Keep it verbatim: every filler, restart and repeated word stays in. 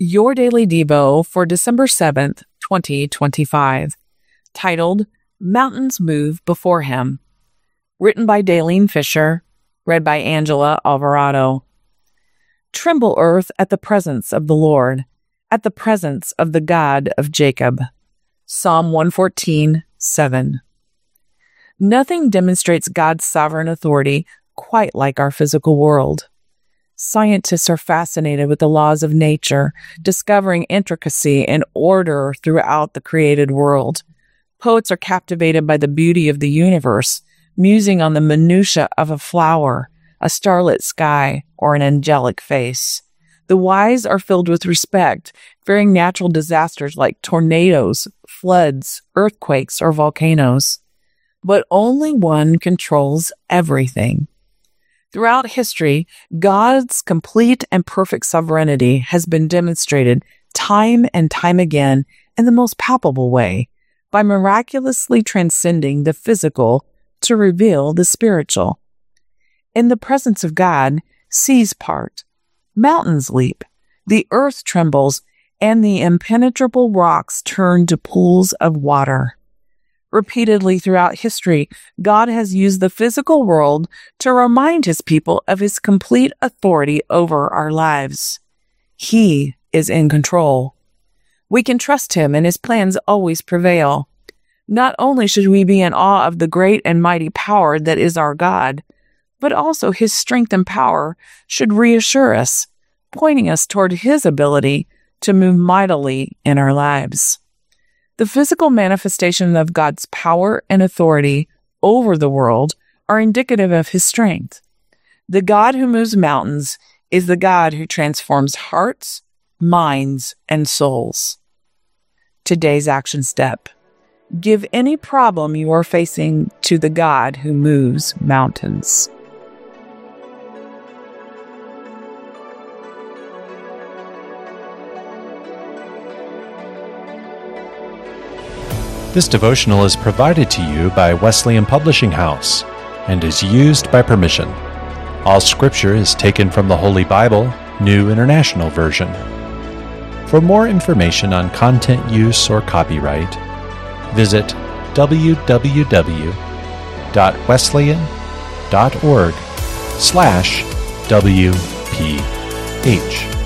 Your Daily Devo for December seventh, twenty twenty-five, titled Mountains Move Before Him. Written by Daleen Fisher, read by Angela Alvarado. Tremble, earth, at the presence of the Lord, at the presence of the God of Jacob. Psalm one fourteen, seven. Nothing demonstrates God's sovereign authority quite like our physical world. Scientists are fascinated with the laws of nature, discovering intricacy and order throughout the created world. Poets are captivated by the beauty of the universe, musing on the minutiae of a flower, a starlit sky, or an angelic face. The wise are filled with respect, fearing natural disasters like tornadoes, floods, earthquakes, or volcanoes. But only one controls everything. Throughout history, God's complete and perfect sovereignty has been demonstrated time and time again in the most palpable way, by miraculously transcending the physical to reveal the spiritual. In the presence of God, seas part, mountains leap, the earth trembles, and the impenetrable rocks turn to pools of water. Repeatedly throughout history, God has used the physical world to remind his people of his complete authority over our lives. He is in control. We can trust him, and his plans always prevail. Not only should we be in awe of the great and mighty power that is our God, but also his strength and power should reassure us, pointing us toward his ability to move mightily in our lives. The physical manifestation of God's power and authority over the world are indicative of his strength. The God who moves mountains is the God who transforms hearts, minds, and souls. Today's action step. Give any problem you are facing to the God who moves mountains. This devotional is provided to you by Wesleyan Publishing House and is used by permission. All scripture is taken from the Holy Bible, New International Version. For more information on content use or copyright, visit w w w dot wesleyan dot org slash W P H.